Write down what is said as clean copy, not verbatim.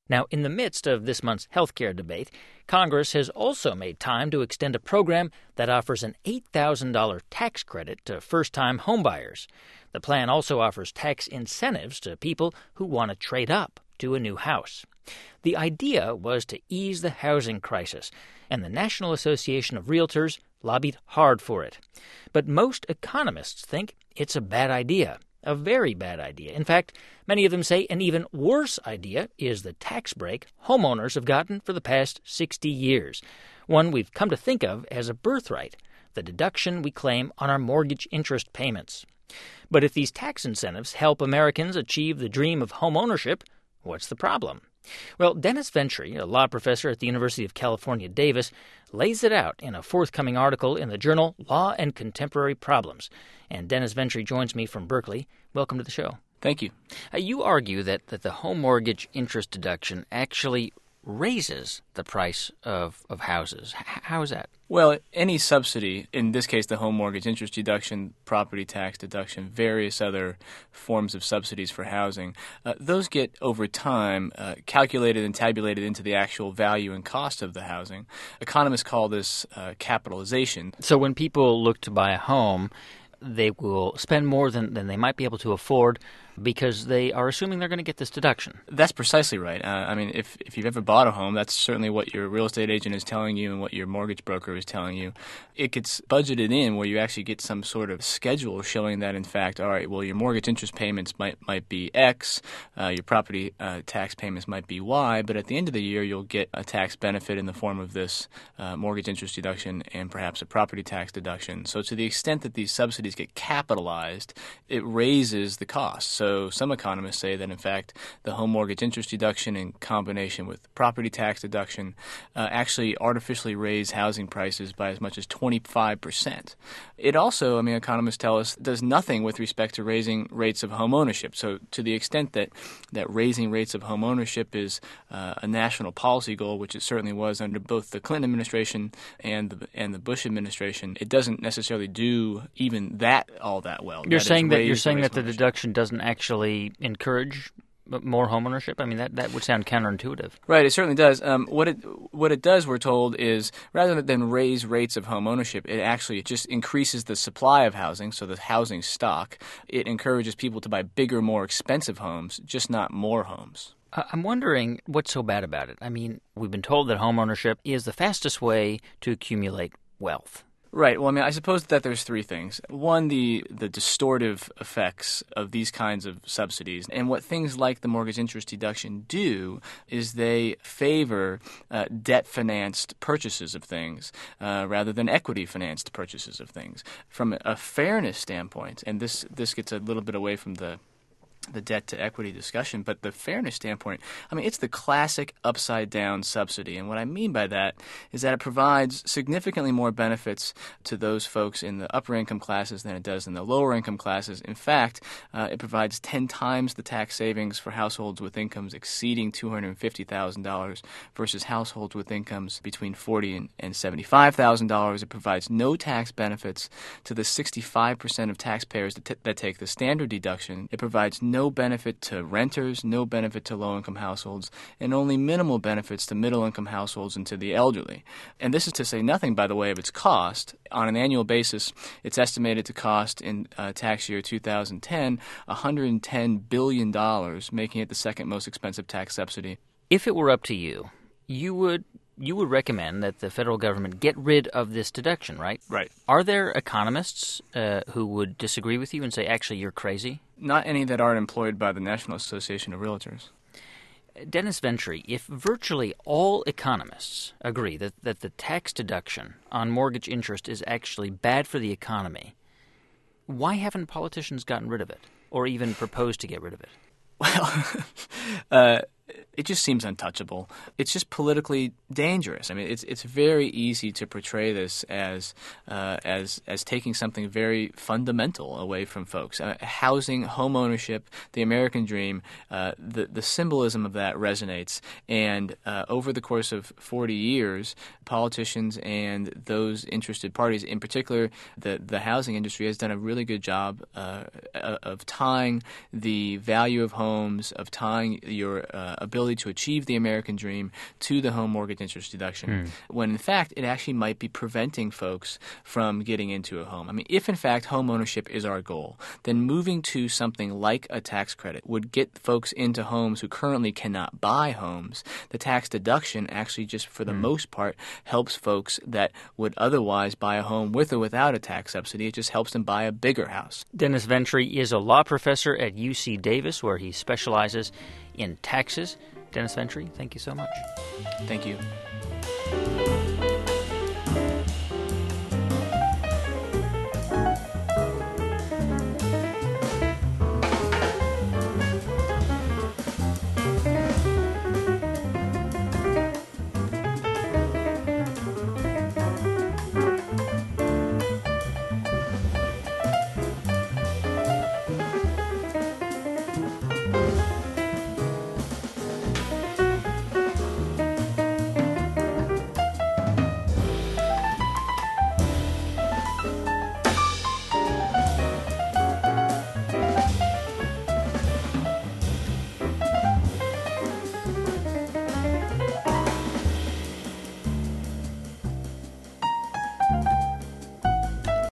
Now, in the midst of this month's healthcare debate, Congress has also made time to extend a program that offers an $8,000 tax credit to first-time homebuyers. The plan also offers tax incentives to people who want to trade up to a new house. The idea was to ease the housing crisis, and the National Association of Realtors lobbied hard for it. But most economists think it's a bad idea. A very bad idea. In fact, many of them say an even worse idea is the tax break homeowners have gotten for the past 60 years, one we've come to think of as a birthright, the deduction we claim on our mortgage interest payments. But if these tax incentives help Americans achieve the dream of homeownership, what's the problem? Well, Dennis Ventry, a law professor at the University of California, Davis, lays it out in a forthcoming article in the journal Law and Contemporary Problems. And Dennis Ventry joins me from Berkeley. Welcome to the show. Thank you. You argue that the home mortgage interest deduction actually raises the price of houses. How is that? Well, any subsidy, in this case the home mortgage interest deduction, property tax deduction, various other forms of subsidies for housing, those get over time calculated and tabulated into the actual value and cost of the housing. Economists call this capitalization. So when people look to buy a home, they will spend more than they might be able to afford because they are assuming they're going to get this deduction. That's precisely right. If you've ever bought a home, that's certainly what your real estate agent is telling you and what your mortgage broker is telling you. It gets budgeted in where you actually get some sort of schedule showing that, in fact, all right, well, your mortgage interest payments might be X, your property tax payments might be Y, but at the end of the year, you'll get a tax benefit in the form of this mortgage interest deduction and perhaps a property tax deduction. So to the extent that these subsidies get capitalized, it raises the cost. So some economists say that, in fact, the home mortgage interest deduction in combination with property tax deduction actually artificially raise housing prices by as much as 25%. It also, economists tell us, does nothing with respect to raising rates of home ownership. So to the extent that raising rates of home ownership is a national policy goal, which it certainly was under both the Clinton administration and the Bush administration, it doesn't necessarily do even that all that well. You're saying that the deduction doesn't actually encourage more homeownership? That would sound counterintuitive. Right, it certainly does. What it does, we're told, is rather than raise rates of home ownership, it actually just increases the supply of housing, so the housing stock. It encourages people to buy bigger, more expensive homes, just not more homes. I'm wondering what's so bad about it. We've been told that homeownership is the fastest way to accumulate wealth. Right. Well, I suppose that there's three things. One, the distortive effects of these kinds of subsidies. And what things like the mortgage interest deduction do is they favor debt-financed purchases of things rather than equity-financed purchases of things. From a fairness standpoint, and this gets a little bit away from the debt to equity discussion, but the fairness standpoint, it's the classic upside-down subsidy. And what I mean by that is that it provides significantly more benefits to those folks in the upper income classes than it does in the lower income classes. In fact, it provides 10 times the tax savings for households with incomes exceeding $250,000 versus households with incomes between $40,000 and $75,000. It provides no tax benefits to the 65% of taxpayers that take the standard deduction. It provides no benefit to renters, no benefit to low-income households, and only minimal benefits to middle-income households and to the elderly. And this is to say nothing, by the way, of its cost. On an annual basis, it's estimated to cost in tax year 2010 $110 billion, making it the second most expensive tax subsidy. If it were up to you, you would recommend that the federal government get rid of this deduction, right? Right. Are there economists who would disagree with you and say, actually, you're crazy? Not any that aren't employed by the National Association of Realtors. Dennis Ventry, if virtually all economists agree that the tax deduction on mortgage interest is actually bad for the economy, why haven't politicians gotten rid of it or even proposed to get rid of it? Well, it just seems untouchable. It's just politically dangerous. It's very easy to portray this as taking something very fundamental away from folks. Housing, home ownership, the American dream, the symbolism of that resonates. And over the course of 40 years, politicians and those interested parties, in particular the housing industry, has done a really good job of tying the value of homes, of tying your ability to achieve the American dream to the home mortgage interest deduction, when in fact it actually might be preventing folks from getting into a home. I mean, if in fact home ownership is our goal, then moving to something like a tax credit would get folks into homes who currently cannot buy homes. The tax deduction actually just for the most part helps folks that would otherwise buy a home with or without a tax subsidy. It just helps them buy a bigger house. Dennis Ventry is a law professor at UC Davis, where he specializes in taxes. Dennis Ventry, thank you so much. Thank you.